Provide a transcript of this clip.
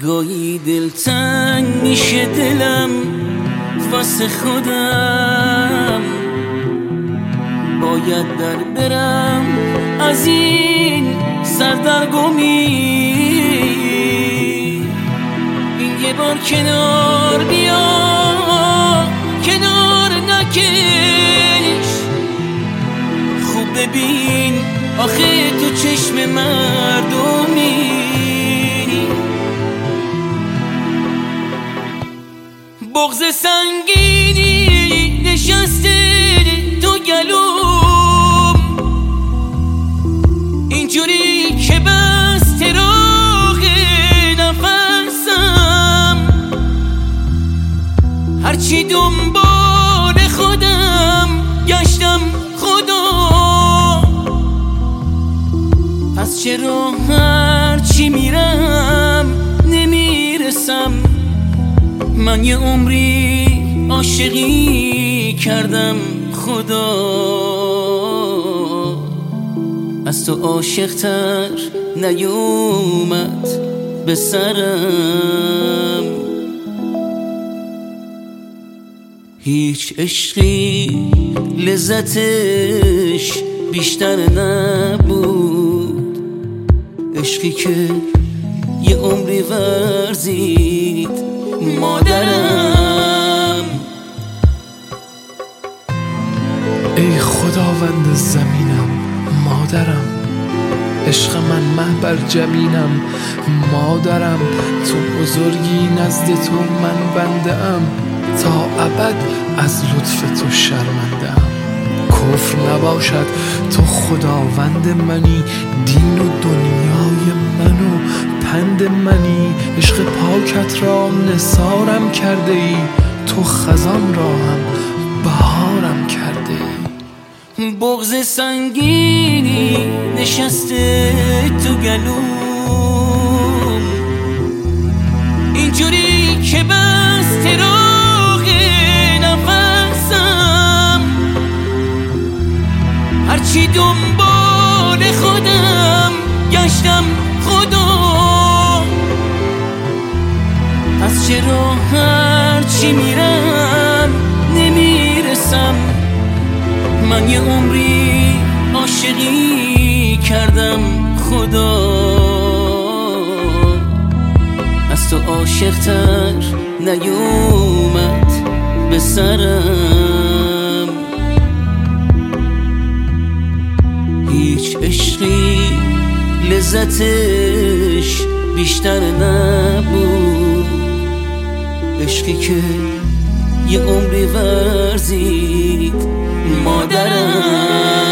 گاهی دلتنگ میشه دلم واسه خودم، باید در برم از این سردرگمی. این یه بار کنار بیا، کنار نکش، خوب ببین آخه تو چشم مردمی. بغض سنگینی نشسته تو گلوم، اینجوری که بسته راه نفسم، هرچی دنبال خودم گشتم خدا، پس چرا هرچی میرم نمیرسم؟ من یه عمری عاشقی کردم خدا، از تو عاشق‌تر نیومد به سرم. هیچ عشقی لذتش بیشتر نبود، عشقی که یه عمری ورزید مادرم. ای خداوند زمینم مادرم، عشق من محبر جبینم مادرم، تو بزرگی نزد تو من بنده ام، تا ابد از لطف تو شرمنده ام. کفر نباشد تو خداوند منی، دین و دنیای من و پند منی، عشق پاکت را نثارم کرده ای، تو خزان را هم بهارم کرده ای. بغض سنگینی نشسته تو گلوم، اینجوری که بسته راه نفسم، هرچی دنبال خودم گشتم خدا، پس چرا هرچی میرم نمیرسم؟ من یه عمری عاشقی کردم خدا، از تو عاشق‌تر نیومد به سرم. هیچ عشقی لذتش بیشتر نبود، عشقی که یه عمری ورزید مادرم.